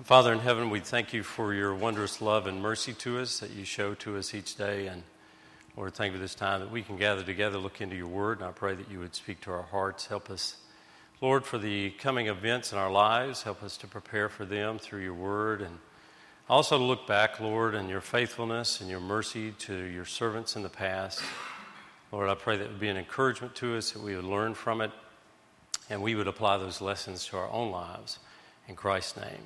Father in heaven, we thank you for your wondrous love and mercy to us that you show to us each day. And Lord, thank you for this time that we can gather together, look into your word. And I pray that you would speak to our hearts. Help us, Lord, for the coming events in our lives. Help us to prepare for them through your word. And also to look back, Lord, in your faithfulness and your mercy to your servants in the past. Lord, I pray that it would be an encouragement to us, that we would learn from it, and we would apply those lessons to our own lives. In Christ's name,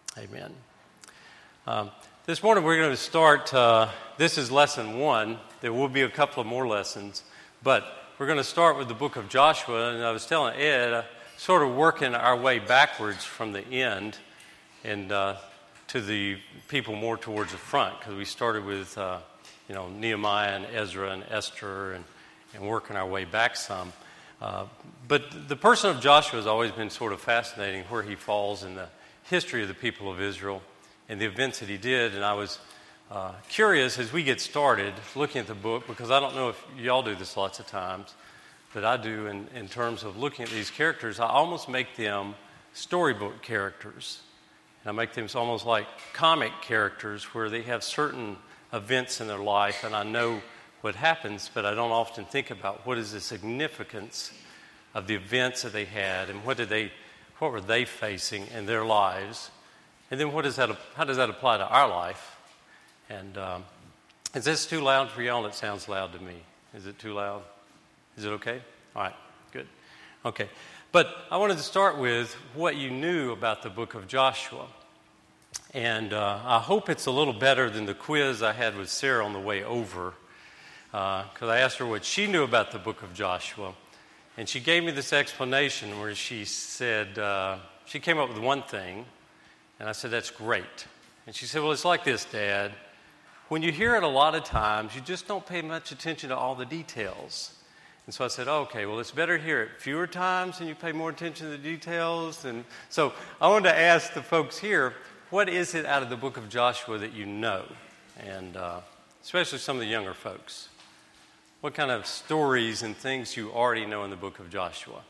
amen. This morning we're going to start, this is lesson 1. There will be a couple of more lessons, but we're going to start with the book of Joshua. And I was telling Ed, sort of working our way backwards from the end and to the people more towards the front, because we started with Nehemiah and Ezra and Esther and working our way back some. But the person of Joshua has always been sort of fascinating, where he falls in the history of the people of Israel and the events that he did. And I was curious as we get started looking at the book, because I don't know if y'all do this lots of times, but I do in terms of looking at these characters. I almost make them storybook characters. And I make them almost like comic characters where they have certain events in their life and I know what happens, but I don't often think about what is the significance of the events that they had and what were they facing in their lives, and then how does that apply to our life? And is this too loud for y'all? It sounds loud to me. Is it too loud? Is it okay? All right, good. Okay, but I wanted to start with what you knew about the book of Joshua. And I hope it's a little better than the quiz I had with Sarah on the way over, because I asked her what she knew about the book of Joshua. And she gave me this explanation where she said, she came up with one thing, and I said, that's great. And she said, well, it's like this, Dad. When you hear it a lot of times, you just don't pay much attention to all the details. And so I said, okay, well, it's better to hear it fewer times and you pay more attention to the details. And so I wanted to ask the folks here, what is it out of the book of Joshua that you know? And especially some of the younger folks. What kind of stories and things you already know in the book of Joshua?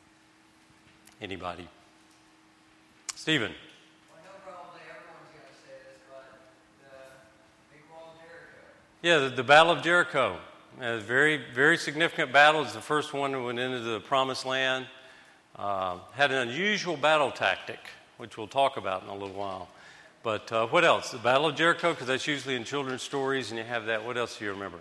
Anybody? Stephen? Well, I know probably everyone's going to say this, but the big wall of Jericho. Yeah, the Battle of Jericho. A very, very significant battle. It's the first one that went into the Promised Land. Had an unusual battle tactic, which we'll talk about in a little while. But what else? The Battle of Jericho, because that's usually in children's stories, and you have that. What else do you remember?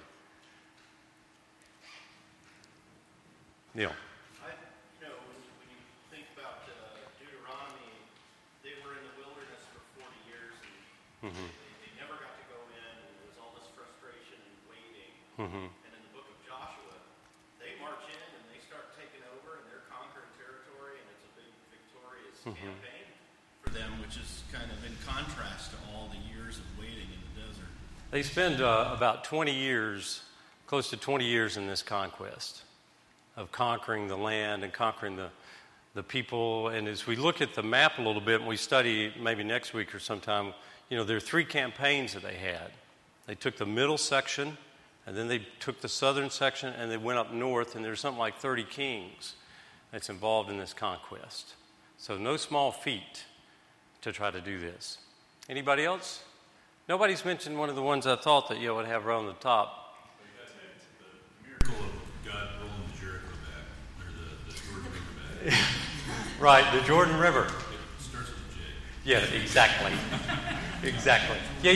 Neil. When you think about Deuteronomy, they were in the wilderness for 40 years, and they never got to go in, and there was all this frustration and waiting. And in the book of Joshua, they march in, and they start taking over, and they're conquering territory, and it's a big victorious campaign for them, which is kind of in contrast to all the years of waiting in the desert. They spend about 20 years, close to 20 years in this conquest of conquering the land and conquering the people. And as we look at the map a little bit, and we study maybe next week or sometime, there are 3 campaigns that they had. They took the middle section, and then they took the southern section, and they went up north, and there's something like 30 kings that's involved in this conquest. So no small feat to try to do this. Anybody else? Nobody's mentioned one of the ones I thought that you would have right on the top. The miracle of God rolling the Jericho back, or the Jordan River back. Right, the Jordan River. It starts with a J. Yeah, exactly. Exactly. Yeah,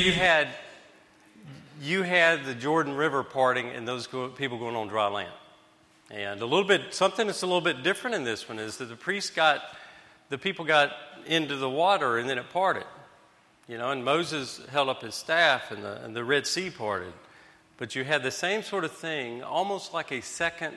you had the Jordan River parting and those people going on dry land. And something that's a little bit different in this one is that the people got into the water and then it parted. And Moses held up his staff and the Red Sea parted. But you had the same sort of thing, almost like a second,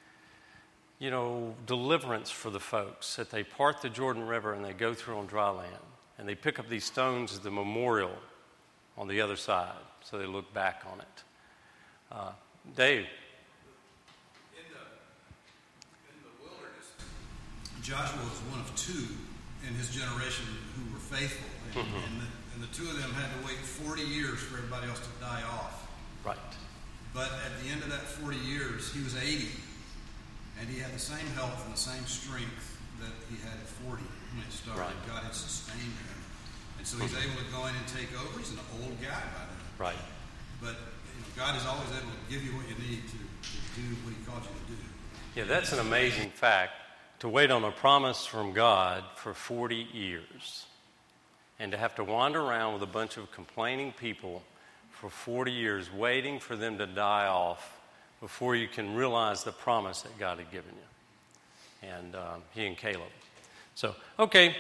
deliverance for the folks, that they part the Jordan River and they go through on dry land. And they pick up these stones as the memorial on the other side, so they look back on it. Dave? In the wilderness, Joshua was one of 2 in his generation who were faithful. And the 2 of them had to wait 40 years for everybody else to die off. Right. But at the end of that 40 years, he was 80. And he had the same health and the same strength that he had at 40 when he started. Right. God had sustained him. And so he's able to go in and take over. He's an old guy by then. Right. But God is always able to give you what you need to do what he called you to do. Yeah, that's an amazing fact, to wait on a promise from God for 40 years and to have to wander around with a bunch of complaining people for 40 years waiting for them to die off before you can realize the promise that God had given you. And he and Caleb. So, okay,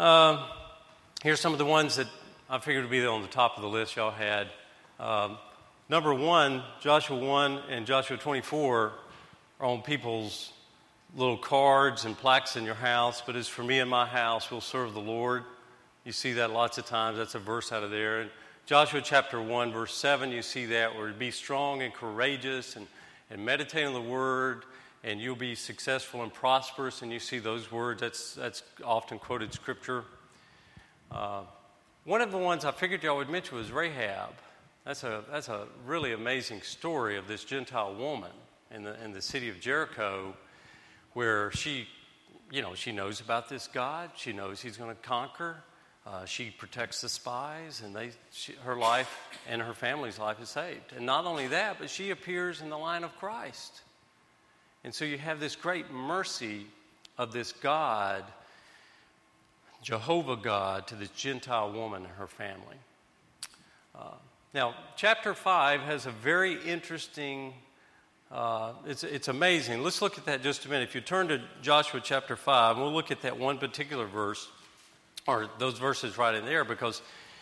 here's some of the ones that I figured would be on the top of the list y'all had. Number 1, Joshua 1 and Joshua 24 are on people's little cards and plaques in your house, but as for me and my house, we'll serve the Lord. You see that lots of times. That's a verse out of there. And Joshua chapter 1, verse 7, you see that, where be strong and courageous and meditate on the word, and you'll be successful and prosperous. And you see those words. That's often quoted scripture. One of the ones I figured y'all would mention was Rahab. That's a really amazing story of this Gentile woman in the city of Jericho, where she knows about this God. She knows he's going to conquer. She protects the spies, and her life and her family's life is saved. And not only that, but she appears in the line of Christ. And so you have this great mercy of this God, Jehovah God, to this Gentile woman and her family. Now, chapter 5 has a very interesting, it's amazing. Let's look at that just a minute. If you turn to Joshua chapter 5, we'll look at that one particular verse, or those verses right in there, because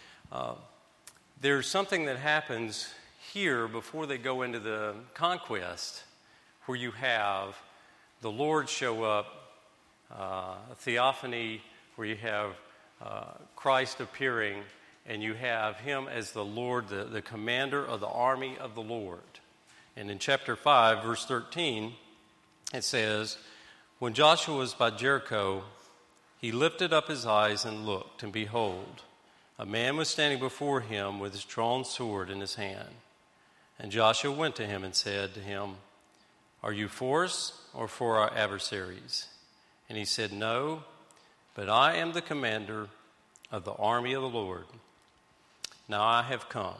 there's something that happens here before they go into the conquest, where you have the Lord show up, a theophany, where you have Christ appearing, and you have him as the Lord, the commander of the army of the Lord. And in chapter 5, verse 13, it says, when Joshua was by Jericho, he lifted up his eyes and looked, and behold, a man was standing before him with his drawn sword in his hand. And Joshua went to him and said to him, are you for us or for our adversaries? And he said, no, but I am the commander of the army of the Lord. Now I have come.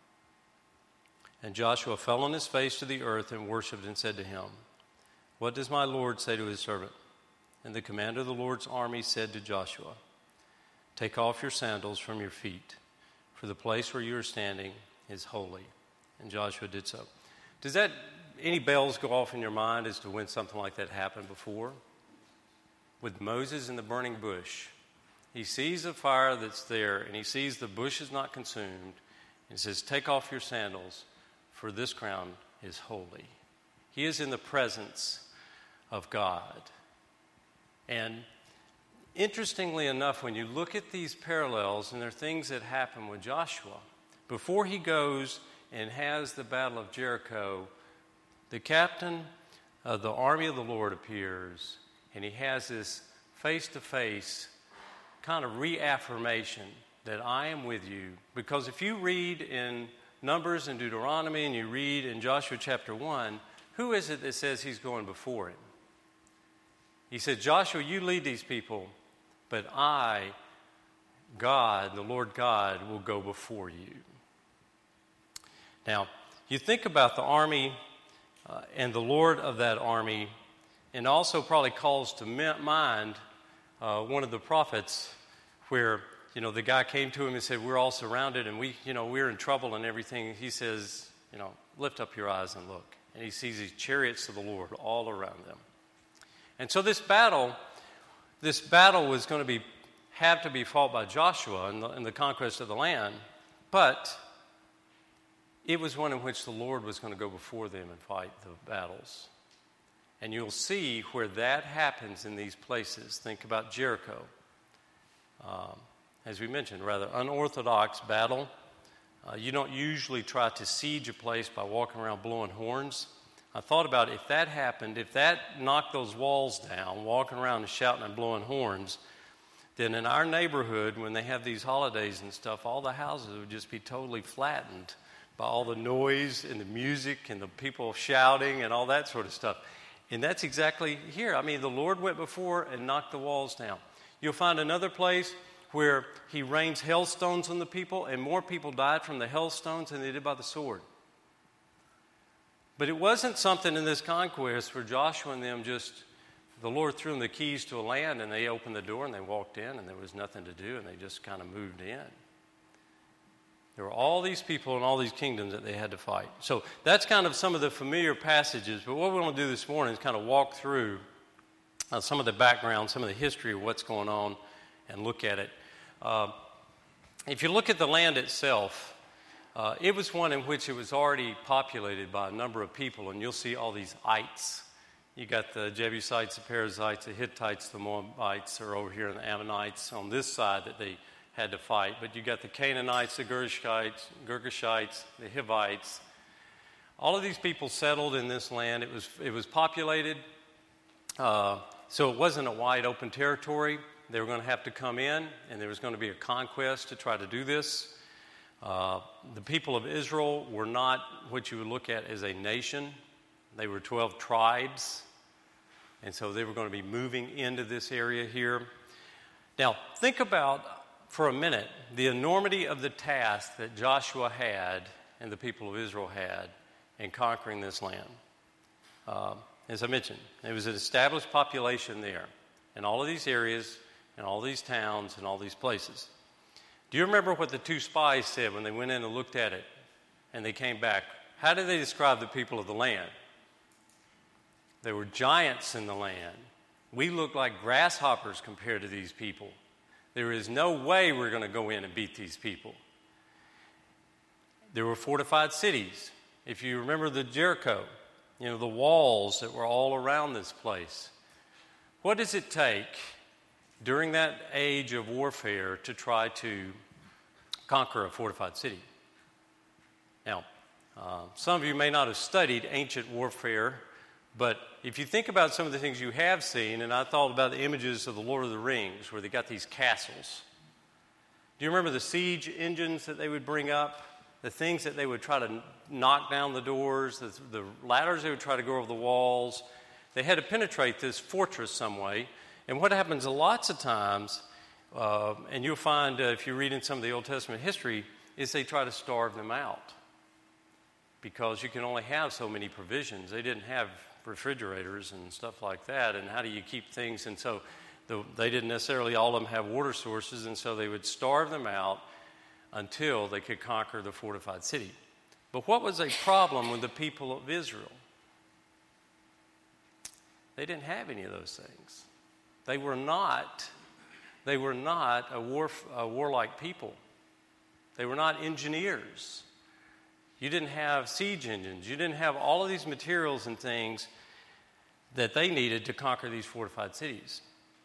And Joshua fell on his face to the earth and worshipped and said to him, what does my Lord say to his servant? And the commander of the Lord's army said to Joshua, take off your sandals from your feet, for the place where you are standing is holy. And Joshua did so. Does any bells go off in your mind as to when something like that happened before? With Moses in the burning bush, he sees a fire that's there, and he sees the bush is not consumed, and he says, take off your sandals, for this ground is holy. He is in the presence of God. And interestingly enough, when you look at these parallels, and there are things that happen with Joshua, before he goes and has the battle of Jericho, the captain of the army of the Lord appears, and he has this face-to-face kind of reaffirmation that I am with you. Because if you read in Numbers and Deuteronomy, and you read in Joshua chapter 1, who is it that says he's going before him? He said, Joshua, you lead these people, but I, God, the Lord God, will go before you. Now, you think about the army and the Lord of that army, and also probably calls to mind one of the prophets where, the guy came to him and said, we're all surrounded and we're in trouble and everything. He says, lift up your eyes and look. And he sees these chariots of the Lord all around them. And so this battle was going to have to be fought by Joshua in the conquest of the land, but it was one in which the Lord was going to go before them and fight the battles. And you'll see where that happens in these places. Think about Jericho. As we mentioned, rather unorthodox battle. You don't usually try to siege a place by walking around blowing horns. I thought about if that happened, if that knocked those walls down, walking around and shouting and blowing horns, then in our neighborhood, when they have these holidays and stuff, all the houses would just be totally flattened by all the noise and the music and the people shouting and all that sort of stuff. And that's exactly here. I mean, the Lord went before and knocked the walls down. You'll find another place where he rains hailstones on the people, and more people died from the hailstones than they did by the sword. But it wasn't something in this conquest where Joshua and them the Lord threw them the keys to a land, and they opened the door and they walked in, and there was nothing to do, and they just kind of moved in. There were all these people and all these kingdoms that they had to fight. So that's kind of some of the familiar passages. But what we want to do this morning is kind of walk through some of the background, some of the history of what's going on, and look at it. If you look at the land itself, it was one in which it was already populated by a number of people, and you'll see all these ites. You got the Jebusites, the Perizzites, the Hittites, the Moabites are over here, and the Ammonites on this side that they had to fight. But you got the Canaanites, the Girgashites, the Hivites. All of these people settled in this land. It was populated, so it wasn't a wide open territory. They were going to have to come in, and there was going to be a conquest to try to do this. The people of Israel were not what you would look at as a nation. They were 12 tribes, and so they were going to be moving into this area here. Now, think about, for a minute, the enormity of the task that Joshua had and the people of Israel had in conquering this land. As I mentioned, there was an established population there in all of these areas, in all these towns, and all these places. Do you remember what the two spies said when they went in and looked at it and they came back? How did they describe the people of the land? There were giants in the land. We look like grasshoppers compared to these people. There is no way we're going to go in and beat these people. There were fortified cities. If you remember the Jericho, the walls that were all around this place. What does it take during that age of warfare to try to conquer a fortified city? Now, some of you may not have studied ancient warfare, but if you think about some of the things you have seen, and I thought about the images of the Lord of the Rings, where they got these castles. Do you remember the siege engines that they would bring up? The things that they would try to knock down the doors, the ladders they would try to go over the walls. They had to penetrate this fortress some way. And what happens lots of times, and you'll find if you read in some of the Old Testament history, is they try to starve them out. Because you can only have so many provisions. They didn't have refrigerators and stuff like that, and how do you keep things? And so they didn't necessarily all of them have water sources, and so they would starve them out until they could conquer the fortified city. But what was a problem with the people of Israel? They didn't have any of those things. They were not a warlike people. They were not engineers. You didn't have siege engines. You didn't have all of these materials and things that they needed to conquer these fortified cities.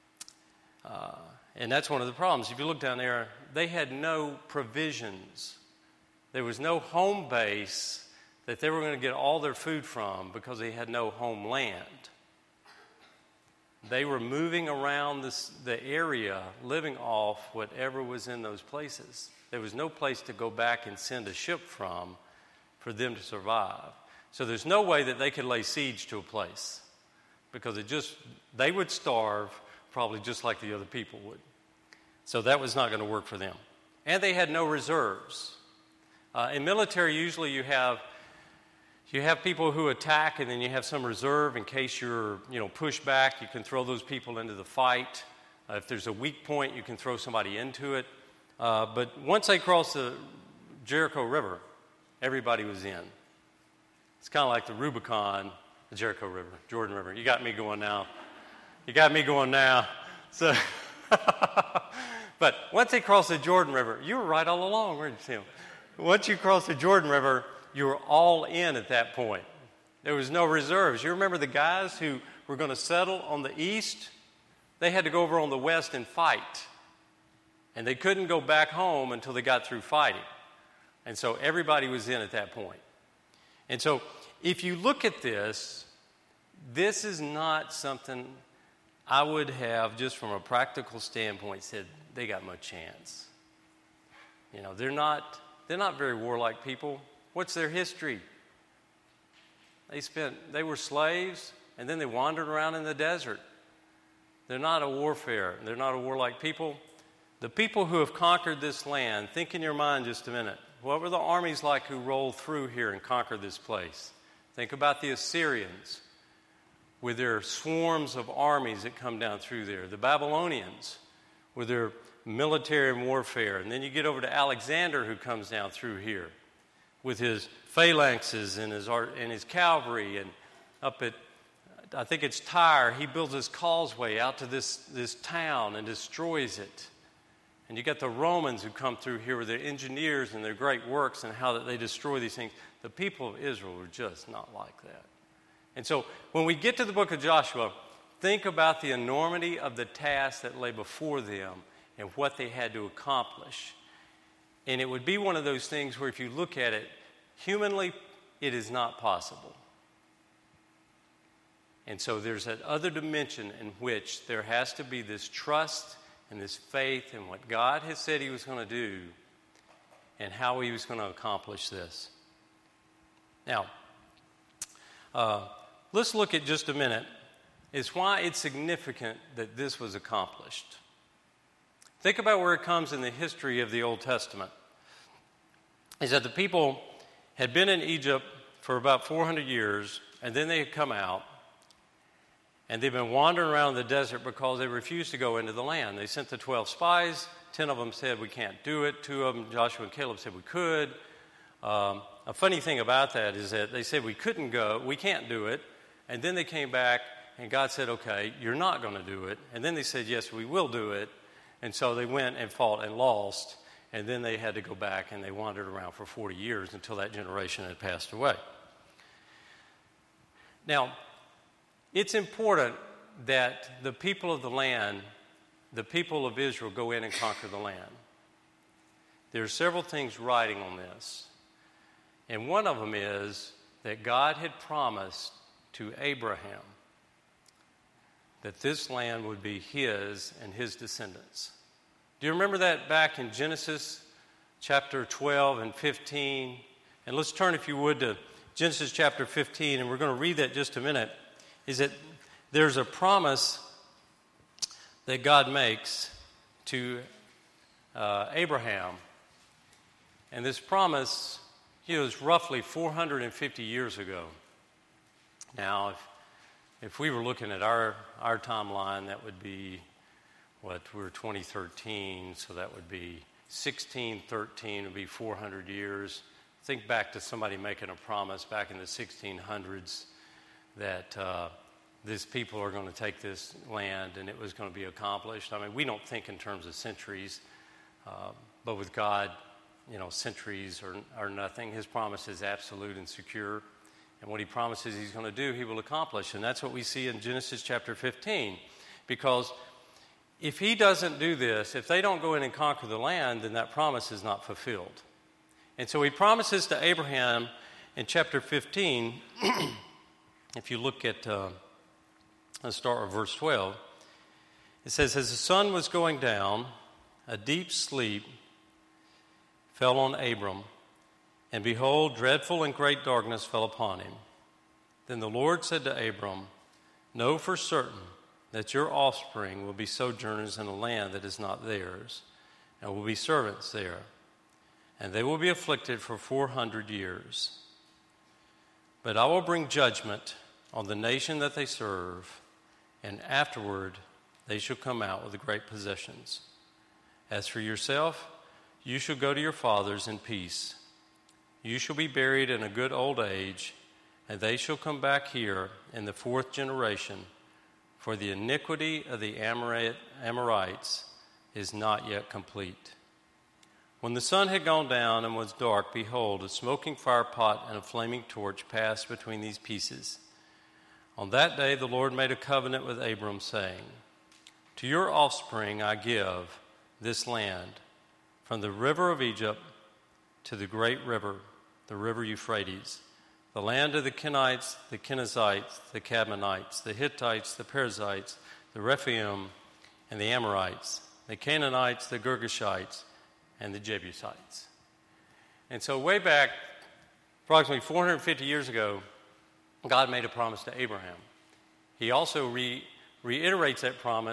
And that's one of the problems. If you look down there, they had no provisions. There was no home base that they were going to get all their food from because they had no homeland. They were moving around the area, living off whatever was in those places. There was no place to go back and send a ship from for them to survive. So there's no way that they could lay siege to a place because they would starve probably just like the other people would. So that was not going to work for them. And they had no reserves. In military, usually you have people who attack, and then you have some reserve in case you're pushed back. You can throw those people into the fight. If there's a weak point, you can throw somebody into it. But once they crossed the Jericho River, everybody was in. It's kind of like the Rubicon, the Jericho River, Jordan River. You got me going now. So, but once they crossed the Jordan River, you were right all along, weren't you, Tim? Once you crossed the Jordan River, you were all in at that point. There was no reserves. You remember the guys who were going to settle on the east? They had to go over on the west and fight. And they couldn't go back home until they got through fighting. And so everybody was in at that point. And so if you look at this is not something I would have, just from a practical standpoint, said they got much chance. They're not very warlike people. What's their history? They were slaves, and then they wandered around in the desert. They're not a warlike people. The people who have conquered this land, think in your mind just a minute. What were the armies like who rolled through here and conquered this place? Think about the Assyrians with their swarms of armies that come down through there. The Babylonians with their military warfare. And then you get over to Alexander, who comes down through here with his phalanxes and his cavalry. And up at, I think it's Tyre, he builds his causeway out to this town and destroys it. And you got the Romans who come through here with their engineers and their great works and how that they destroy these things. The people of Israel were just not like that. And so when we get to the book of Joshua, think about the enormity of the task that lay before them and what they had to accomplish. And it would be one of those things where if you look at it, humanly, it is not possible. And so there's that other dimension in which there has to be this trust and this faith in what God has said he was going to do and how he was going to accomplish this. Now, let's look at just a minute is why it's significant that this was accomplished. Think about where it comes in the history of the Old Testament. Is that the people had been in Egypt for about 400 years, and then they had come out, and they've been wandering around the desert because they refused to go into the land. They sent the 12 spies. 10 of them said, we can't do it. 2 of them, Joshua and Caleb, said we could. A funny thing about that is that they said we couldn't go, we can't do it. And then they came back, and God said, okay, you're not going to do it. And then they said, yes, we will do it. And so they went and fought and lost. And then they had to go back, and they wandered around for 40 years until that generation had passed away. Now, it's important that the people of the land, the people of Israel, go in and conquer the land. There are several things riding on this. And one of them is that God had promised to Abraham that this land would be his and his descendants. Do you remember that back in Genesis chapter 12 and 15? And let's turn, if you would, to Genesis chapter 15, and we're going to read that just a minute. Is that there's a promise that God makes to Abraham. And this promise, is roughly 450 years ago. Now, if we were looking at our timeline, that would be, we're 2013, so that would be 1613 would be 400 years. Think back to somebody making a promise back in the 1600s that these people are going to take this land and it was going to be accomplished. I mean, we don't think in terms of centuries, but with God, centuries are nothing. His promise is absolute and secure. And what he promises he's going to do, he will accomplish. And that's what we see in Genesis chapter 15. Because if he doesn't do this, if they don't go in and conquer the land, then that promise is not fulfilled. And so he promises to Abraham in chapter 15, if you look at, let's start with verse 12. It says, as the sun was going down, a deep sleep fell on Abram, and behold, dreadful and great darkness fell upon him. Then the Lord said to Abram, know for certain that your offspring will be sojourners in a land that is not theirs, and will be servants there, and they will be afflicted for 400 years. But I will bring judgment on the nation that they serve, and afterward they shall come out with great possessions. As for yourself, you shall go to your fathers in peace. You shall be buried in a good old age, and they shall come back here in the 4th generation, for the iniquity of the Amorites is not yet complete. When the sun had gone down and was dark, behold, a smoking firepot and a flaming torch passed between these pieces. On that day the Lord made a covenant with Abram, saying, to your offspring I give this land, from the river of Egypt to the great river, the river Euphrates, the land of the Kenites, the Kenizzites, the Cadmonites, the Hittites, the Perizzites, the Rephaim, and the Amorites, the Canaanites, the Girgashites, and the Jebusites. And so way back, approximately 450 years ago, God made a promise to Abraham. He also reiterates that promise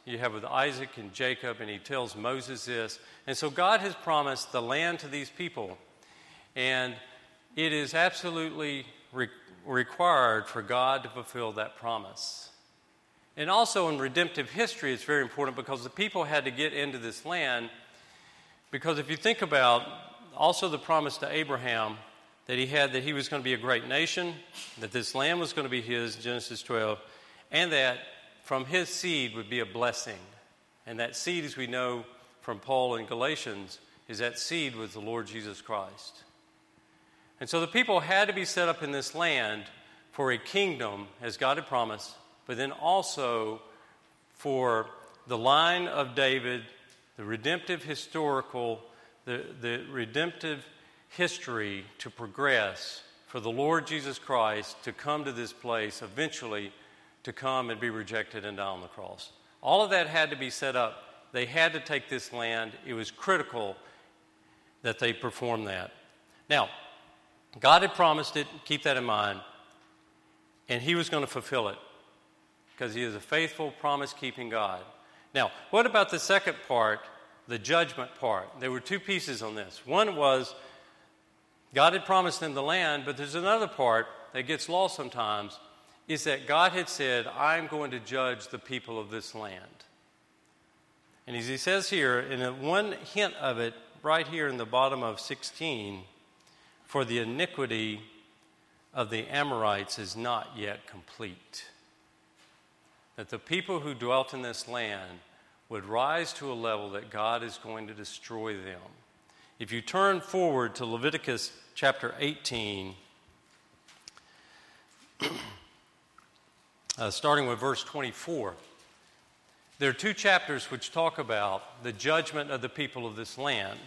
you have with Isaac and Jacob, and he tells Moses this. And so God has promised the land to these people. And it is absolutely required for God to fulfill that promise. And also in redemptive history, it's very important because the people had to get into this land. Because if you think about also the promise to Abraham that he had, that he was going to be a great nation, that this land was going to be his, Genesis 12, and that from his seed would be a blessing. And that seed, as we know from Paul in Galatians, is that seed was the Lord Jesus Christ. And so the people had to be set up in this land for a kingdom, as God had promised, but then also for the line of David, the redemptive historical, the redemptive history to progress, for the Lord Jesus Christ to come to this place eventually, to come and be rejected and die on the cross. All of that had to be set up. They had to take this land. It was critical that they perform that. Now, God had promised it, keep that in mind, and he was going to fulfill it because he is a faithful, promise-keeping God. Now, what about the second part, the judgment part? There were two pieces on this. One was God had promised them the land, but there's another part that gets lost sometimes, is that God had said, I'm going to judge the people of this land. And as he says here, and one hint of it right here in the bottom of 16, for the iniquity of the Amorites is not yet complete. That the people who dwelt in this land would rise to a level that God is going to destroy them. If you turn forward to Leviticus chapter 18, starting with verse 24, there are two chapters which talk about the judgment of the people of this land.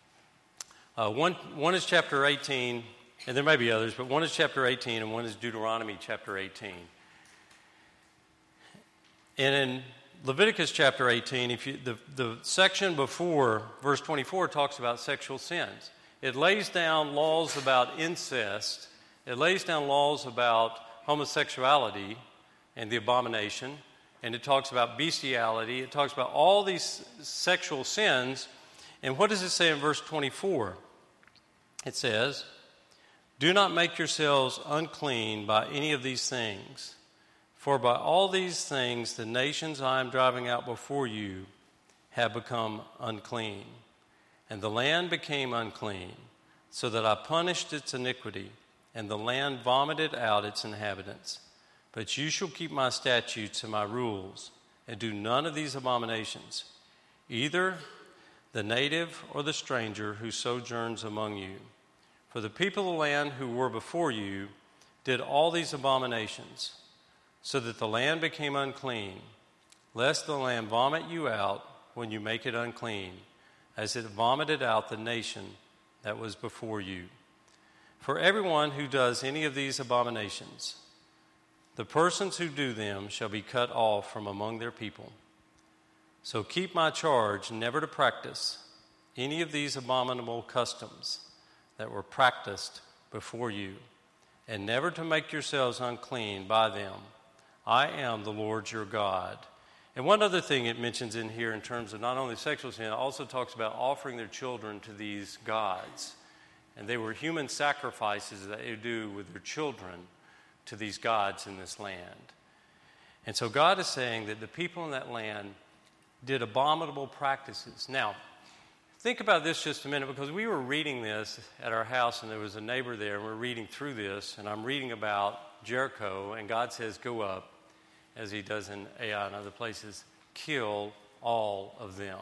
One is chapter 18, and there may be others, but one is chapter 18 and one is Deuteronomy chapter 18. And in Leviticus chapter 18, the section before verse 24 talks about sexual sins. It lays down laws about incest. It lays down laws about homosexuality and the abomination. And it talks about bestiality. It talks about all these sexual sins. And what does it say in verse 24? It says, do not make yourselves unclean by any of these things. For by all these things the nations I am driving out before you have become unclean. And the land became unclean, so that I punished its iniquity, and the land vomited out its inhabitants. But you shall keep my statutes and my rules, and do none of these abominations, either the native or the stranger who sojourns among you. For the people of the land who were before you did all these abominations, so that the land became unclean, lest the land vomit you out when you make it unclean, as it vomited out the nation that was before you. For everyone who does any of these abominations, the persons who do them shall be cut off from among their people. So keep my charge never to practice any of these abominable customs that were practiced before you, and never to make yourselves unclean by them. I am the Lord your God. And one other thing it mentions in here in terms of not only sexual sin, it also talks about offering their children to these gods. And they were human sacrifices that they do with their children to these gods in this land. And so God is saying that the people in that land did abominable practices. Now, think about this just a minute, because we were reading this at our house, and there was a neighbor there, and we're reading through this, and I'm reading about Jericho, and God says, go up, as he does in Ai and other places, kill all of them.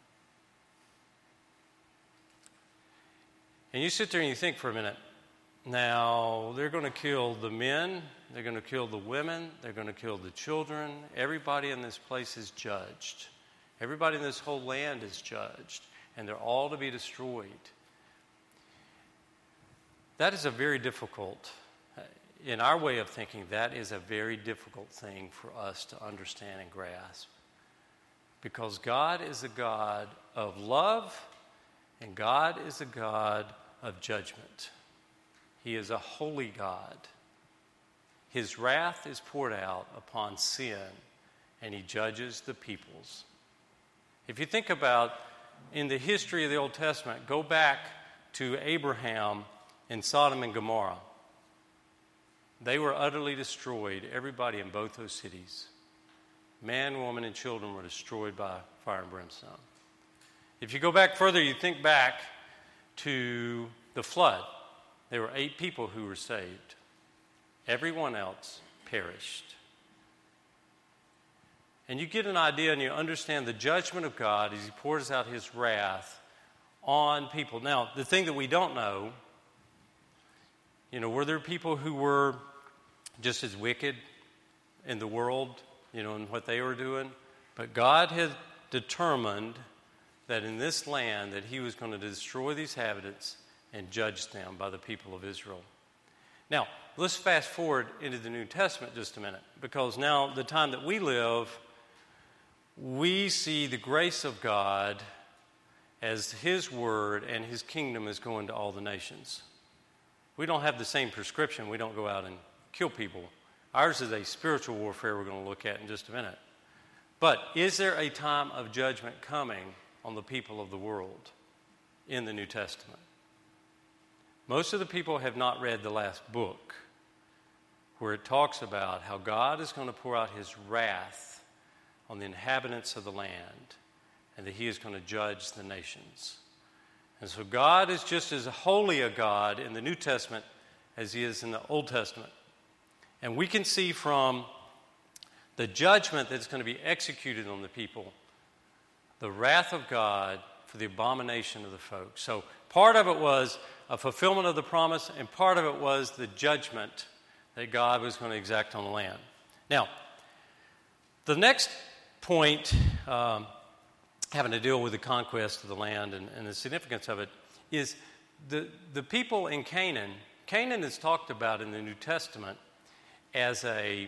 And you sit there and you think for a minute, now they're going to kill the men, they're going to kill the women, they're going to kill the children. Everybody in this place is judged. Everybody in this whole land is judged, and they're all to be destroyed. That is a very difficult, in our way of thinking, that is a very difficult thing for us to understand and grasp. Because God is a God of love, and God is a God of judgment. He is a holy God. His wrath is poured out upon sin and he judges the peoples. If you think about in the history of the Old Testament, go back to Abraham in Sodom and Gomorrah. They were utterly destroyed, everybody in both those cities. Man, woman, and children were destroyed by fire and brimstone. If you go back further, you think back to the flood. There were 8 people who were saved. Everyone else perished. And you get an idea and you understand the judgment of God as he pours out his wrath on people. Now, the thing that we don't know, were there people who were just as wicked in the world, in what they were doing? But God had determined that in this land that he was going to destroy these inhabitants and judge them by the people of Israel. Now, let's fast forward into the New Testament just a minute, because now the time that we live, we see the grace of God as his word and his kingdom is going to all the nations. We don't have the same prescription. We don't go out and kill people. Ours is a spiritual warfare we're going to look at in just a minute. But is there a time of judgment coming on the people of the world in the New Testament? Most of the people have not read the last book, where it talks about how God is going to pour out his wrath on the inhabitants of the land, and that he is going to judge the nations. And so God is just as holy a God in the New Testament as he is in the Old Testament. And we can see from the judgment that's going to be executed on the people, the wrath of God for the abomination of the folks. So part of it was a fulfillment of the promise, and part of it was the judgment that God was going to exact on the land. Now, the next point having to deal with the conquest of the land and the significance of it is the people in Canaan. Canaan is talked about in the New Testament as a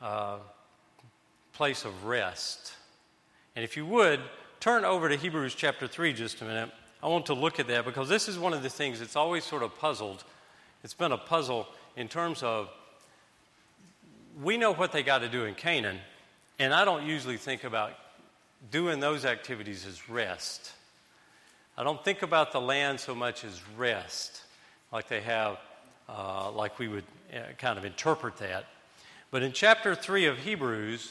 place of rest. And if you would, turn over to Hebrews chapter 3 just a minute. I want to look at that because this is one of the things that's always sort of puzzled. It's been a puzzle in terms of we know what they got to do in Canaan, and I don't usually think about doing those activities as rest. I don't think about the land so much as rest, like they have, like we would kind of interpret that. But in chapter 3 of Hebrews,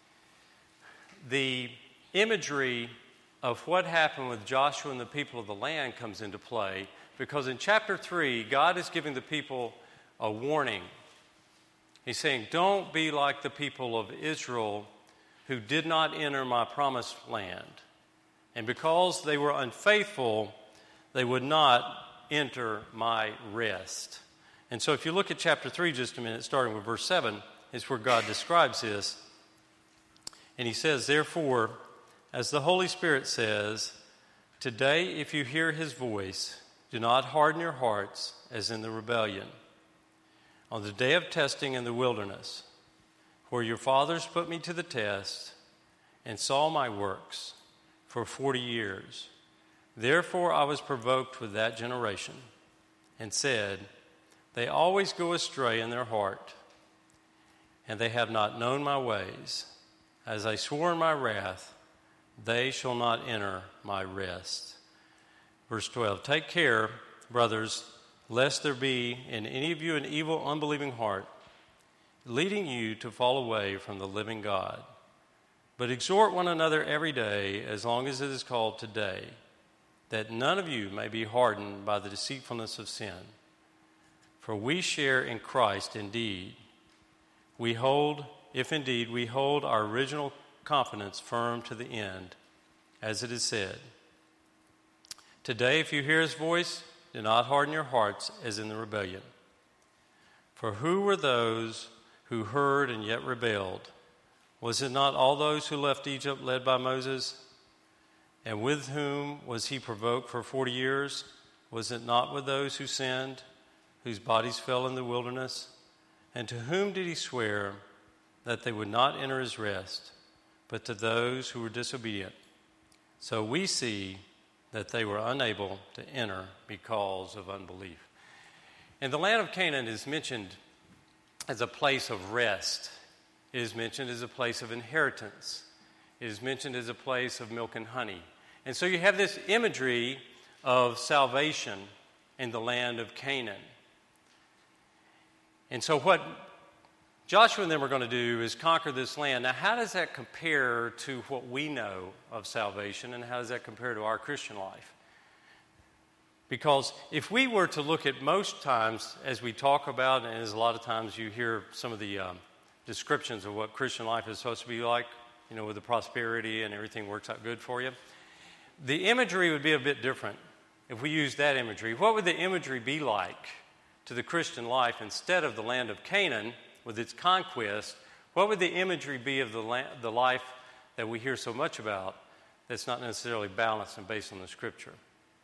the imagery of what happened with Joshua and the people of the land comes into play, because in chapter 3, God is giving the people a warning. He's saying, don't be like the people of Israel who did not enter my promised land. And because they were unfaithful, they would not enter my rest. And so if you look at chapter 3 just a minute, starting with verse 7, is where God describes this. And he says, therefore, as the Holy Spirit says, today if you hear his voice, do not harden your hearts as in the rebellion, on the day of testing in the wilderness, where your fathers put me to the test and saw my works for 40 years. Therefore I was provoked with that generation and said, they always go astray in their heart, and they have not known my ways. As I swore in my wrath, they shall not enter my rest. Verse 12, take care, brothers, lest there be in any of you an evil, unbelieving heart, leading you to fall away from the living God. But exhort one another every day, as long as it is called today, that none of you may be hardened by the deceitfulness of sin. For we share in Christ indeed. If indeed we hold our original confidence firm to the end, as it is said, today if you hear his voice, do not harden your hearts as in the rebellion. For who were those who heard and yet rebelled? Was it not all those who left Egypt led by Moses? And with whom was he provoked for 40 years? Was it not with those who sinned, whose bodies fell in the wilderness? And to whom did he swear that they would not enter his rest, but to those who were disobedient? So we see that they were unable to enter because of unbelief. And the land of Canaan is mentioned as a place of rest It is mentioned as a place of inheritance. It is mentioned as a place of milk and honey. And so you have this imagery of salvation in the land of Canaan. And so what Joshua and them are going to do is conquer this land. Now, how does that compare to what we know of salvation, and how does that compare to our Christian life? Because if we were to look at most times as we talk about, and as a lot of times you hear some of the descriptions of what Christian life is supposed to be like, you know, with the prosperity and everything works out good for you, the imagery would be a bit different if we used that imagery. What would the imagery be like to the Christian life instead of the land of Canaan with its conquest? What would the imagery be of the life that we hear so much about that's not necessarily balanced and based on the Scripture?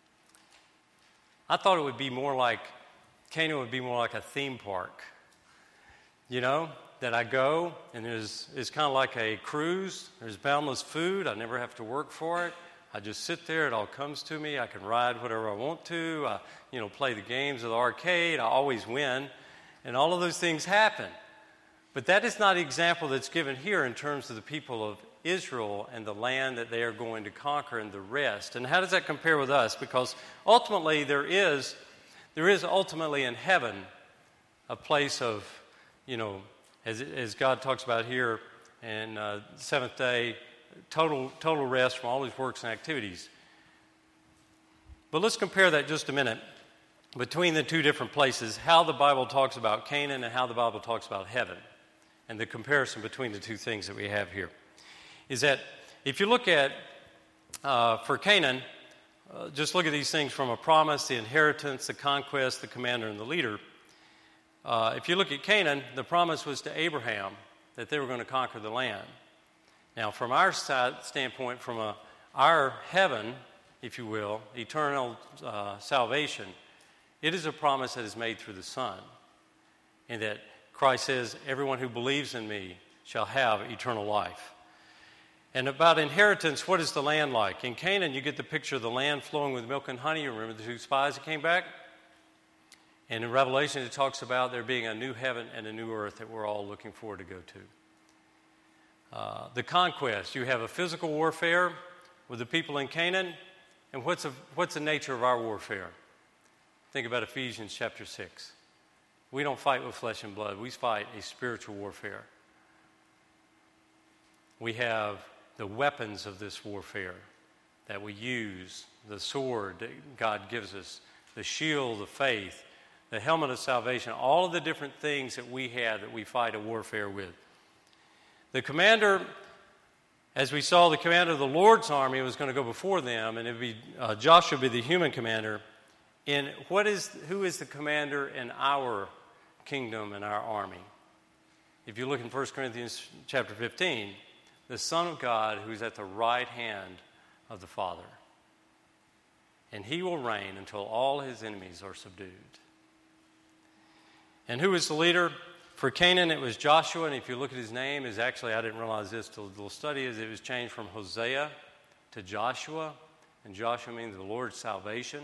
I thought it would be more like, Canaan would be more like a theme park. You know, that I go and it's kind of like a cruise. There's boundless food. I never have to work for it. I just sit there. It all comes to me. I can ride whatever I want to. I, play the games of the arcade. I always win. And all of those things happen. But that is not the example that's given here in terms of the people of Israel and the land that they are going to conquer and the rest. And how does that compare with us? Because ultimately there is ultimately in heaven a place of, as God talks about here in seventh day, total rest from all his works and activities. But let's compare that just a minute between the two different places, how the Bible talks about Canaan and how the Bible talks about heaven, and the comparison between the two things that we have here. Is that if you look at, for Canaan, just look at these things from a promise, the inheritance, the conquest, the commander, and the leader. If you look at Canaan, the promise was to Abraham that they were going to conquer the land. Now, from our standpoint, from our heaven, if you will, eternal salvation, it is a promise that is made through the Son. And that Christ says, everyone who believes in me shall have eternal life. And about inheritance, what is the land like? In Canaan, you get the picture of the land flowing with milk and honey. You remember the two spies that came back? And in Revelation, it talks about there being a new heaven and a new earth that we're all looking forward to go to. The conquest, you have a physical warfare with the people in Canaan. And what's the nature of our warfare? Think about Ephesians chapter 6. We don't fight with flesh and blood. We fight a spiritual warfare. We have the weapons of this warfare that we use, the sword that God gives us, the shield of faith, the helmet of salvation, all of the different things that we have that we fight a warfare with. The commander, as we saw, the commander of the Lord's army was going to go before them, and Joshua would be the human commander. And who is the commander in our kingdom and our army? If you look in 1 Corinthians chapter 15, the Son of God who is at the right hand of the Father. And he will reign until all his enemies are subdued. And who is the leader? For Canaan, it was Joshua, and if you look at his name, I didn't realize this till a little study, it was changed from Hosea to Joshua, and Joshua means the Lord's salvation.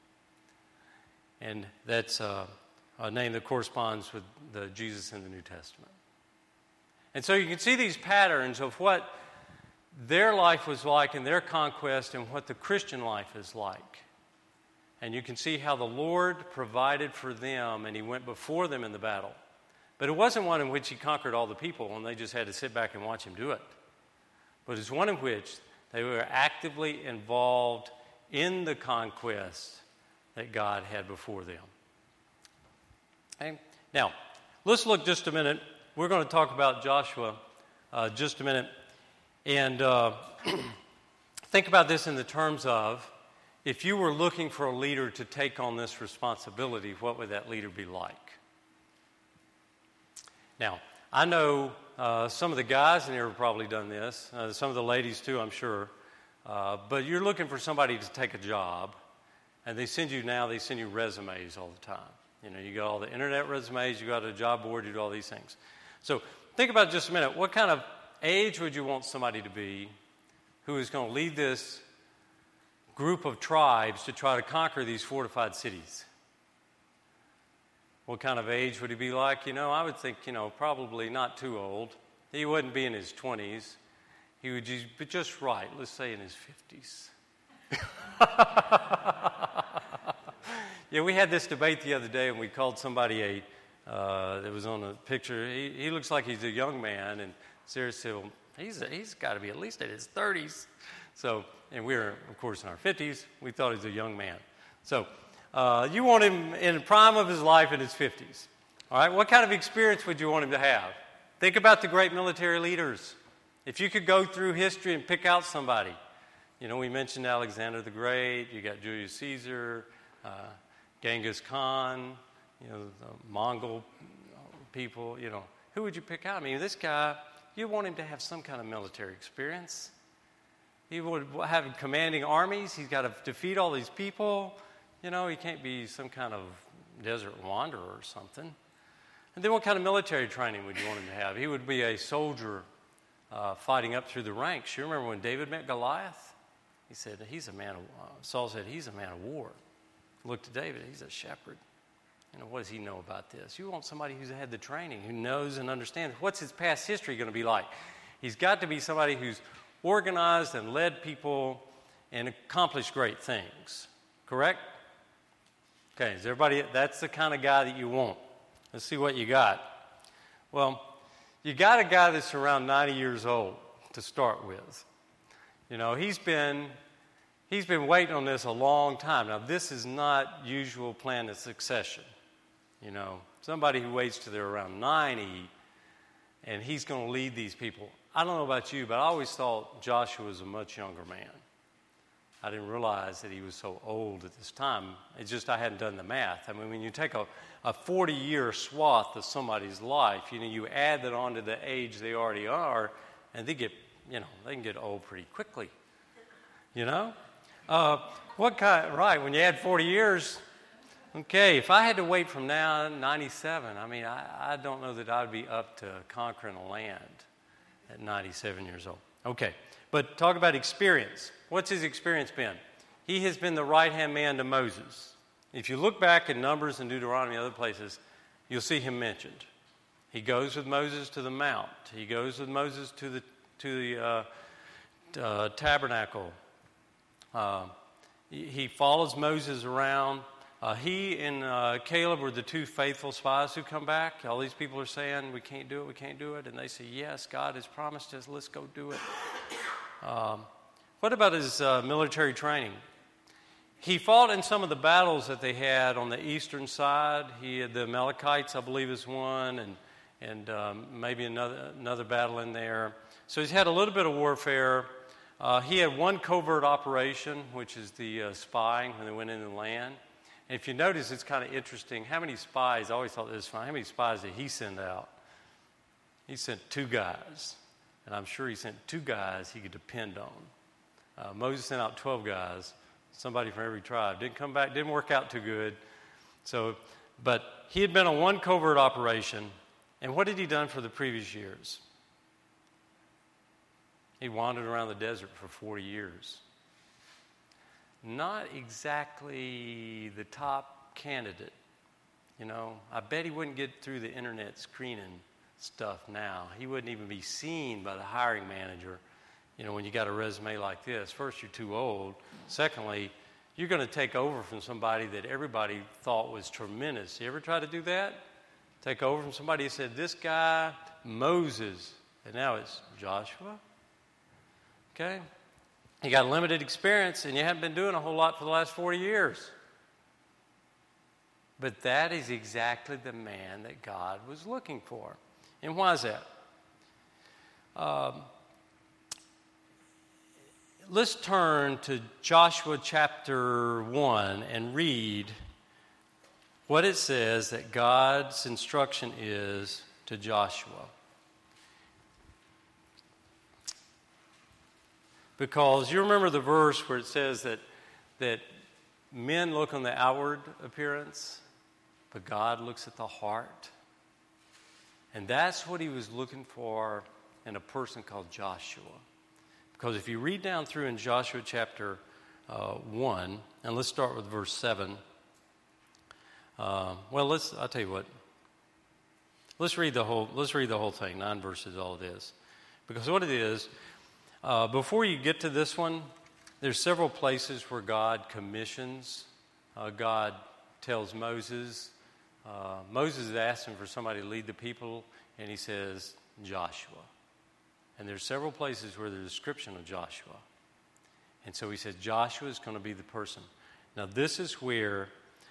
And that's a name that corresponds with the Jesus in the New Testament. And so you can see these patterns of what their life was like in their conquest and what the Christian life is like. And you can see how the Lord provided for them and he went before them in the battle. But it wasn't one in which he conquered all the people and they just had to sit back and watch him do it. But it's one in which they were actively involved in the conquest that God had before them. Okay? Now, let's look just a minute. We're going to talk about Joshua just a minute. And think about this in the terms of, if you were looking for a leader to take on this responsibility, what would that leader be like? Now, I know some of the guys in here have probably done this, some of the ladies too, I'm sure. But you're looking for somebody to take a job, and they send you resumes all the time. You got all the internet resumes, you got a job board, you do all these things. So think about it just a minute. What kind of age would you want somebody to be who is going to lead this group of tribes to try to conquer these fortified cities? What kind of age would he be like? I would think, probably not too old. He wouldn't be in his 20s. He would be just right, let's say in his 50s. Yeah, we had this debate the other day, and we called somebody that was on the picture. He looks like he's a young man, and Sarah said, well, he's got to be at least in his 30s. So, and we were, of course, in our 50s. We thought he was a young man. So, you want him in the prime of his life in his 50s. All right, what kind of experience would you want him to have? Think about the great military leaders. If you could go through history and pick out somebody. You know, we mentioned Alexander the Great. You got Julius Caesar, Genghis Khan, you know, the Mongol people, you know. Who would you pick out? I mean, this guy, you want him to have some kind of military experience. He would have commanding armies. He's got to defeat all these people. You know, he can't be some kind of desert wanderer or something. And then what kind of military training would you want him to have? He would be a soldier fighting up through the ranks. You remember when David met Goliath? He said, Saul said, he's a man of war. Look to David, he's a shepherd. You know, what does he know about this? You want somebody who's had the training, who knows and understands. What's his past history going to be like? He's got to be somebody who's organized and led people and accomplished great things. Correct? Okay, is everybody, that's the kind of guy that you want. Let's see what you got. Well, you got a guy that's around 90 years old to start with. You know, he's been waiting on this a long time. Now, this is not usual plan of succession. You know, somebody who waits till they're around 90 and he's going to lead these people. I don't know about you, but I always thought Joshua was a much younger man. I didn't realize that he was so old at this time. It's just I hadn't done the math. I mean, when you take a 40-year swath of somebody's life, you know, you add that on to the age they already are, and they can get old pretty quickly. You know? When you add 40 years, okay, if I had to wait from now 97, I mean, I don't know that I'd be up to conquering a land at 97 years old. Okay, but talk about experience. What's his experience been? He has been the right-hand man to Moses. If you look back in Numbers and Deuteronomy and other places, you'll see him mentioned. He goes with Moses to the mount. He goes with Moses to the tabernacle. He follows Moses around. He and Caleb were the two faithful spies who come back. All these people are saying, we can't do it. And they say, yes, God has promised us, let's go do it. What about his military training? He fought in some of the battles that they had on the eastern side. He had the Amalekites, I believe, is one, and maybe another battle in there. So he's had a little bit of warfare. He had one covert operation, which is the spying when they went into the land. And if you notice, it's kind of interesting. How many spies, I always thought this was fun, how many spies did he send out? He sent 2 guys. And I'm sure he sent 2 guys he could depend on. Moses sent out 12 guys, somebody from every tribe. Didn't come back, didn't work out too good. But he had been on one covert operation. And what had he done for the previous years? He wandered around the desert for 40 years. Not exactly the top candidate. You know, I bet he wouldn't get through the internet screening stuff now. He wouldn't even be seen by the hiring manager. You know, when you got a resume like this, first, you're too old. Secondly, you're going to take over from somebody that everybody thought was tremendous. You ever try to do that? Take over from somebody who said, this guy, Moses, and now it's Joshua? Okay? You got limited experience, and you haven't been doing a whole lot for the last 40 years. But that is exactly the man that God was looking for. And why is that? Let's turn to Joshua chapter 1 and read what it says that God's instruction is to Joshua. Because you remember the verse where it says that men look on the outward appearance, but God looks at the heart. And that's what he was looking for in a person called Joshua. Because if you read down through in Joshua chapter 1, and let's start with verse 7. I'll tell you what. Let's read the whole thing, 9 verses, all of this. Because what it is, before you get to this one, there's several places where God commissions. God tells Moses. Moses is asking for somebody to lead the people, and he says, Joshua. And there's several places where there's a description of Joshua. And so he said, Joshua is going to be the person. Now this is where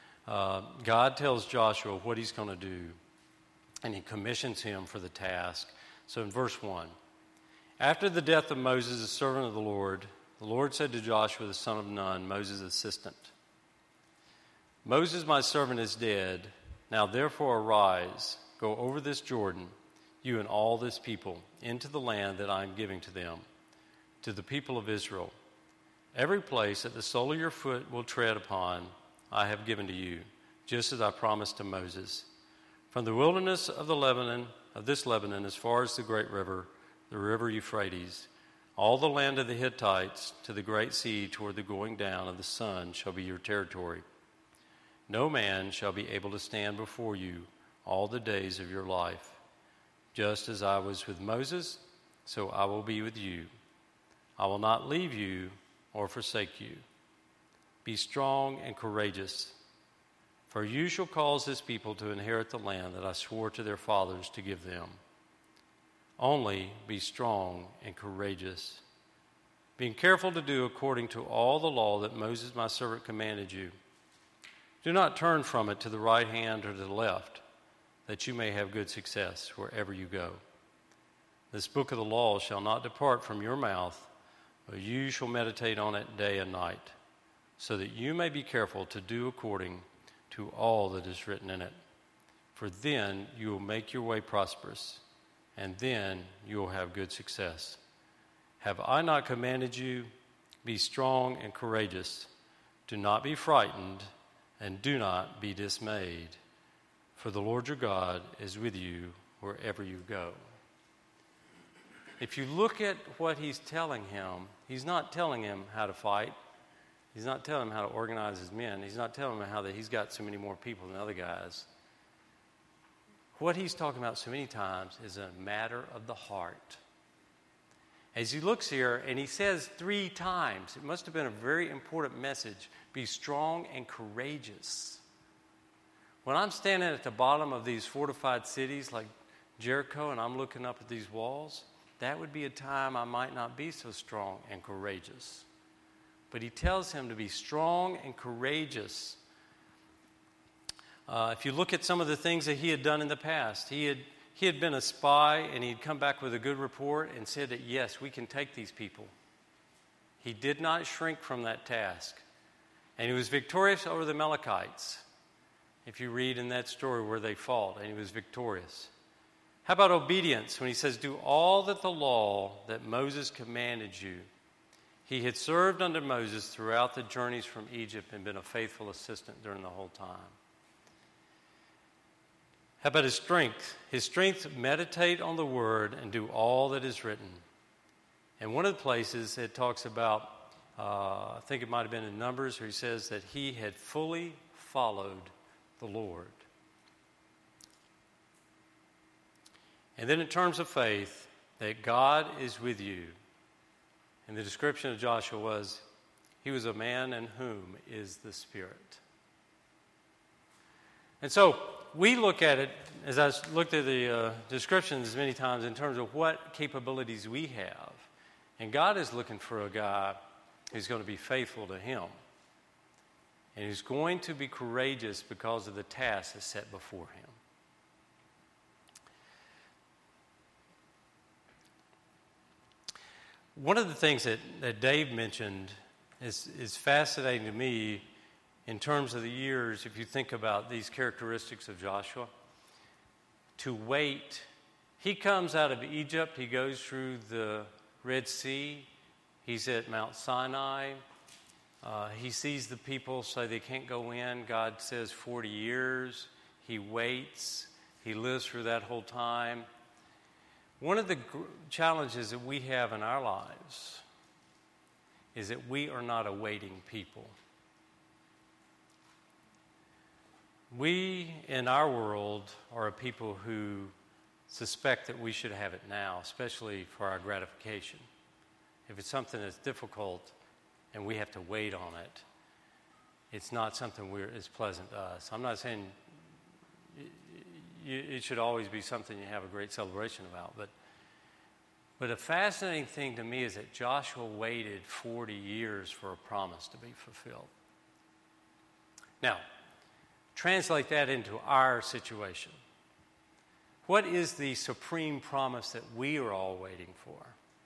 God tells Joshua what he's going to do, and he commissions him for the task. So in verse 1, after the death of Moses, the servant of the Lord said to Joshua, the son of Nun, Moses' assistant, Moses, my servant, is dead. Now therefore arise, go over this Jordan, you and all this people, into the land that I am giving to them, to the people of Israel. Every place that the sole of your foot will tread upon, I have given to you, just as I promised to Moses. From the wilderness of this Lebanon, as far as the great river, the river Euphrates, all the land of the Hittites to the great sea toward the going down of the sun shall be your territory. No man shall be able to stand before you all the days of your life. Just as I was with Moses, so I will be with you. I will not leave you or forsake you. Be strong and courageous, for you shall cause this people to inherit the land that I swore to their fathers to give them. Only be strong and courageous, being careful to do according to all the law that Moses my servant commanded you. Do not turn from it to the right hand or to the left, that you may have good success wherever you go. This book of the law shall not depart from your mouth, but you shall meditate on it day and night, so that you may be careful to do according to all that is written in it. For then you will make your way prosperous, and then you will have good success. Have I not commanded you? Be strong and courageous. Do not be frightened, and do not be dismayed. For the Lord your God is with you wherever you go. If you look at what he's telling him, he's not telling him how to fight. He's not telling him how to organize his men. He's not telling him how that he's got so many more people than other guys. What he's talking about so many times is a matter of the heart. As he looks here, and he says 3 times, it must have been a very important message, be strong and courageous. When I'm standing at the bottom of these fortified cities like Jericho and I'm looking up at these walls, that would be a time I might not be so strong and courageous. But he tells him to be strong and courageous. If you look at some of the things that he had done in the past, he had been a spy, and he'd come back with a good report and said that, yes, we can take these people. He did not shrink from that task. And he was victorious over the Amalekites, if you read in that story where they fought, and he was victorious. How about obedience? When he says, do all that the law that Moses commanded you. He had served under Moses throughout the journeys from Egypt and been a faithful assistant during the whole time. How about his strength? His strength, meditate on the word and do all that is written. And one of the places it talks about, I think it might have been in Numbers, where he says that he had fully followed the Lord. And then in terms of faith, that God is with you. And the description of Joshua was, he was a man in whom is the Spirit. And so we look at it, as I looked at the descriptions many times, in terms of what capabilities we have. And God is looking for a guy who's going to be faithful to him. And who's going to be courageous because of the task that's set before him. One of the things that Dave mentioned is fascinating to me in terms of the years, if you think about these characteristics of Joshua. To wait. He comes out of Egypt. He goes through the Red Sea. He's at Mount Sinai. He sees the people say they can't go in. God says 40 years. He waits. He lives through that whole time. One of the challenges that we have in our lives is that we are not a waiting people. We, in our world, are a people who suspect that we should have it now, especially for our gratification. If it's something that's difficult and we have to wait on it, it's not something that's pleasant to us. I'm not saying it should always be something you have a great celebration about, but a fascinating thing to me is that Joshua waited 40 years for a promise to be fulfilled. Now, translate that into our situation. What is the supreme promise that we are all waiting for?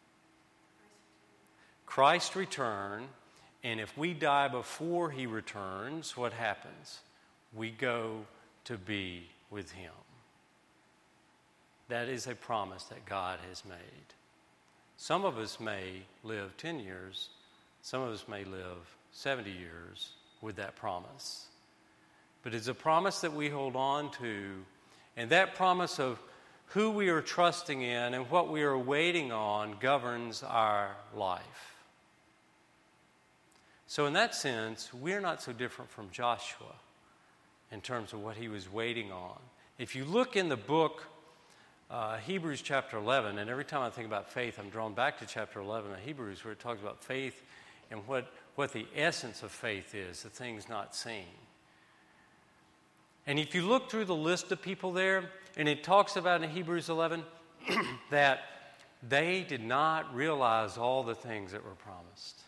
Christ's return, and if we die before he returns, what happens? We go to be with him. That is a promise that God has made. Some of us may live 10 years, some of us may live 70 years with that promise. But it's a promise that we hold on to, and that promise of who we are trusting in and what we are waiting on governs our life. So in that sense, we're not so different from Joshua in terms of what he was waiting on. If you look in the book Hebrews chapter 11, and every time I think about faith, I'm drawn back to chapter 11 of Hebrews, where it talks about faith and what the essence of faith is, the things not seen. And if you look through the list of people there, and it talks about in Hebrews 11 that they did not realize all the things that were promised.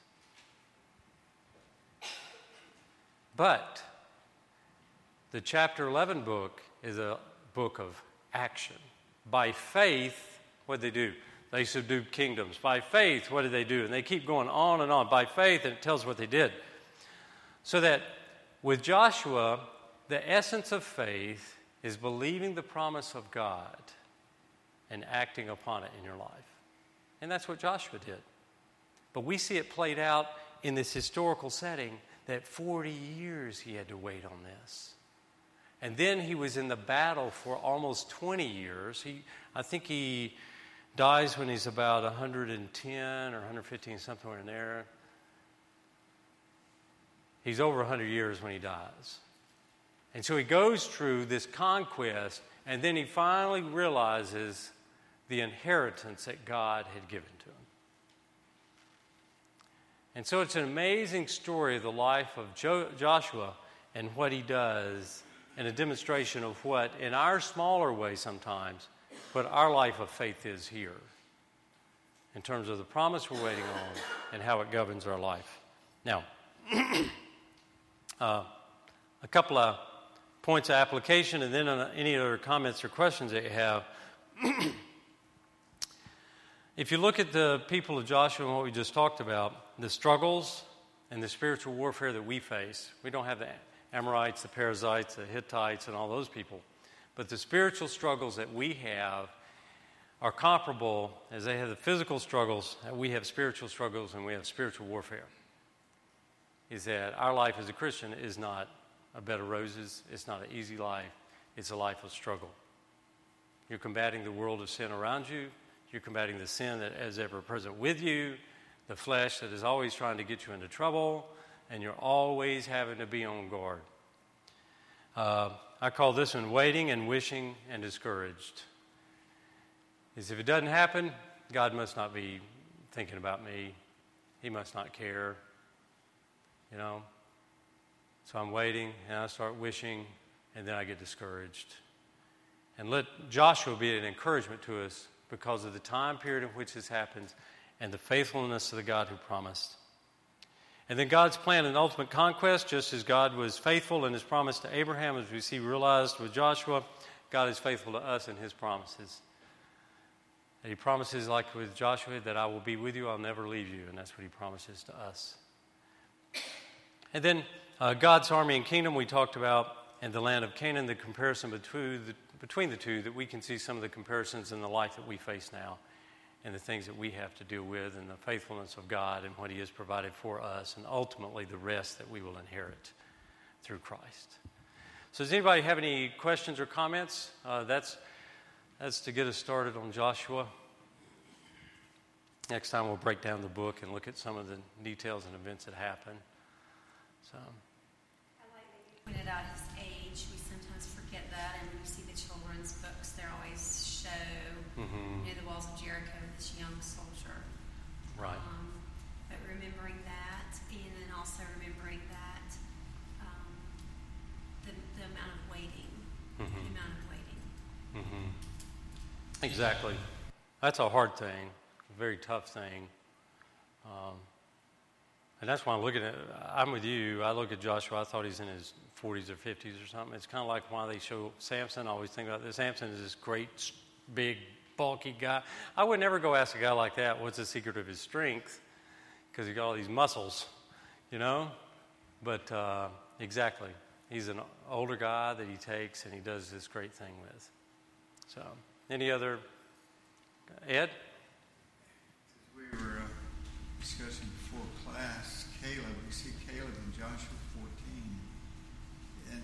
But the chapter 11 book is a book of action. By faith, what did they do? They subdued kingdoms. By faith, what did they do? And they keep going on and on. By faith, and it tells what they did. So that with Joshua, the essence of faith is believing the promise of God and acting upon it in your life. And that's what Joshua did. But we see it played out in this historical setting that 40 years he had to wait on this. And then he was in the battle for almost 20 years. I think he dies when he's about 110 or 115, somewhere in there. He's over 100 years when he dies. And so he goes through this conquest, and then he finally realizes the inheritance that God had given to him. And so it's an amazing story of the life of Joshua and what he does, and a demonstration of what, in our smaller way sometimes, what our life of faith is here, in terms of the promise we're waiting on and how it governs our life. Now, a couple of points of application, and then any other comments or questions that you have. If you look at the people of Joshua and what we just talked about, the struggles and the spiritual warfare that we face, we don't have the Amorites, the Perizzites, the Hittites, and all those people. But the spiritual struggles that we have are comparable, as they have the physical struggles, and we have spiritual struggles and we have spiritual warfare. Is that our life as a Christian is not a bed of roses, it's not an easy life, it's a life of struggle. You're combating the world of sin around you, you're combating the sin that is ever present with you, the flesh that is always trying to get you into trouble, and you're always having to be on guard. I call this one waiting and wishing and discouraged. Is if it doesn't happen, God must not be thinking about me. He must not care. You know? So I'm waiting, and I start wishing, and then I get discouraged. And let Joshua be an encouragement to us because of the time period in which this happens and the faithfulness of the God who promised. And then God's plan and ultimate conquest, just as God was faithful in his promise to Abraham, as we see realized with Joshua, God is faithful to us in his promises. And he promises, like with Joshua, that I will be with you, I'll never leave you, and that's what he promises to us. And then God's army and kingdom we talked about, and the land of Canaan, the comparison between the two, that we can see some of the comparisons in the life that we face now and the things that we have to deal with and the faithfulness of God and what he has provided for us and ultimately the rest that we will inherit through Christ. So does anybody have any questions or comments? That's to get us started on Joshua. Next time we'll break down the book and look at some of the details and events that happen. So. I like that you pointed out his age which we sometimes forget that. And when you see the children's books, they always show near the walls of Jericho this young soldier. Right. But remembering that, and then also remembering that the amount of waiting, the amount of waiting. Exactly. That's a hard thing, a very tough thing. And that's why I'm looking at, I'm with you, I look at Joshua, I thought he's in his 40s or 50s or something. It's kind of like why they show Samson. I always think about this. Samson is this great, big, bulky guy. I would never go ask a guy like that, what's the secret of his strength? Because he got all these muscles, you know? But exactly, he's an older guy that he takes and he does this great thing with. So, any other, Ed? We were discussing before class, Caleb. We see Caleb in Joshua 14. And,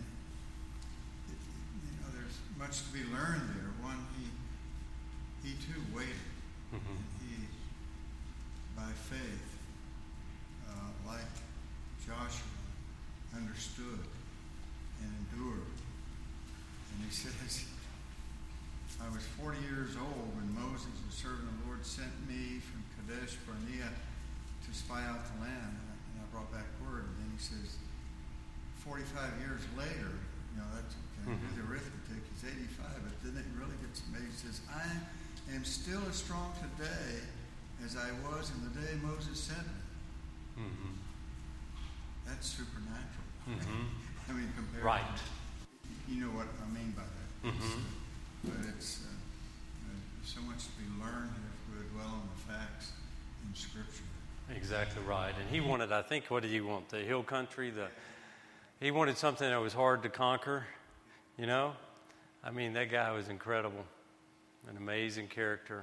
there's much to be learned there. One, he too waited. And he, by faith, like Joshua, understood and endured. And he says, I was 40 years old when Moses, the servant of the Lord, sent me from Kadesh Barnea to spy out the land. And I brought back word. And then he says, 45 years later, that's, do the arithmetic, he's 85. But then it really gets amazing. He says, I am still as strong today as I was in the day Moses sent me. That's supernatural. I mean, compared Right. to, you know what I mean by that. But it's so much to be learned here if we would dwell on the facts in Scripture. Exactly right. And he wanted, I think, what did he want? The hill country? He wanted something that was hard to conquer, you know? I mean, that guy was incredible. An amazing character.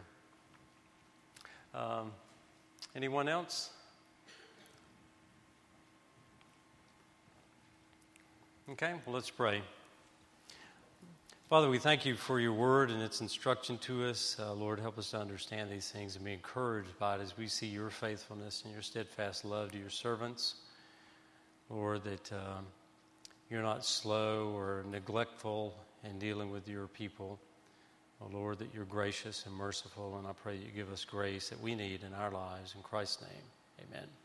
Anyone else? Okay, well, let's pray. Father, we thank you for your word and its instruction to us. Lord, help us to understand these things and be encouraged by it as we see your faithfulness and your steadfast love to your servants. Lord, that you're not slow or neglectful in dealing with your people. Oh, Lord, that you're gracious and merciful, and I pray that you give us grace that we need in our lives. In Christ's name, amen.